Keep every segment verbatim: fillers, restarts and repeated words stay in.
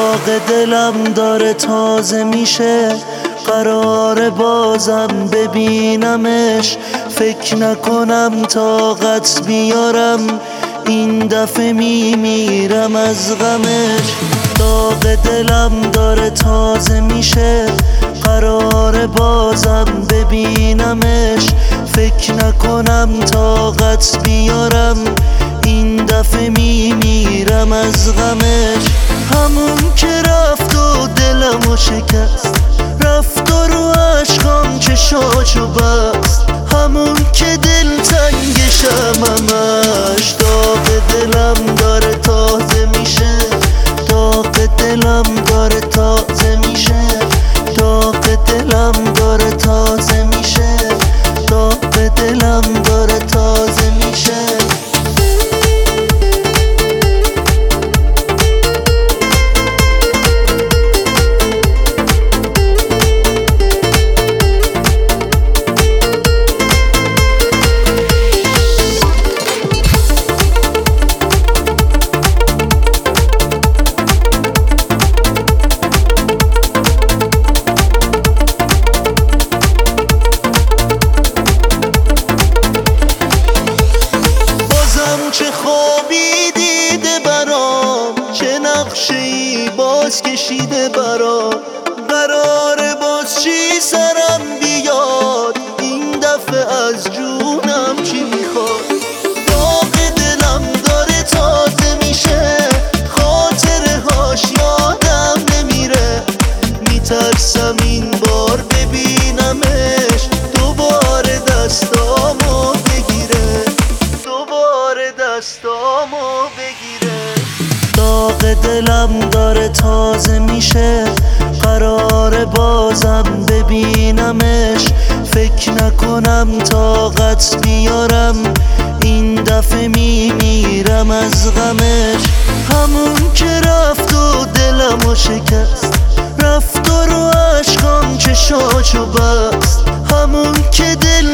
داغ دلم داره تازه میشه، قرار بازم ببینمش. فکر نکنم طاقت بیارم، این دفعه میمیرم از غمش. داغ دلم داره تازه میشه، قرار بازم ببینمش. فکر نکنم طاقت بیارم، این دفعه میمیرم از غمش. همون که رفت و دلمو شکست، رفت و رو عشقام چشاشو بست. همون که دلتنگشم همش، داغ دلم داره تازه میشه. داغ دلم داره تازه میشه. داغ دلم داره تازه میشه. داغ دلم داره تازه میشه. چه خوابی دیده برام، چه نقشه‌ای باز کشیده برام. قراره باز چی سرم بیاد، این دفعه از جونم چی میخواد. داغ دلم داره تازه میشه، خاطره هاش یادم نمیره. میترسم این بار ببینمش، دوباره دستامو بگیره. دوباره دستامو بگیره. داغ دلم داره تازه میشه، قرار بازم ببینمش. فکر نکنم طاقت بیارم، این دفعه میمیرم از غمش. همون که رفت و دلمو شکست، رفت و رو عشقام چشاشو بست. همون که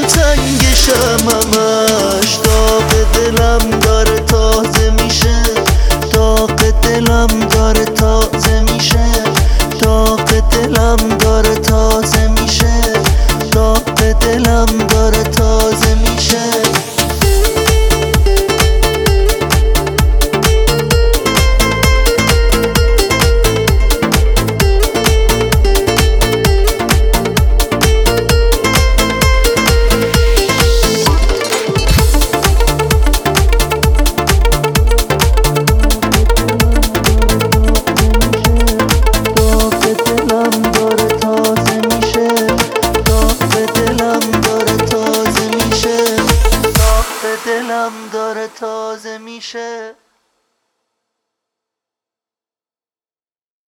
دلتنگشم همش، داغ دلم داره تازه میشه. داغ دلم داره تازه میشه. داغ دلم داره تازه میشه. داغ دلم داره تازه میشه. دلم داره تازه میشه.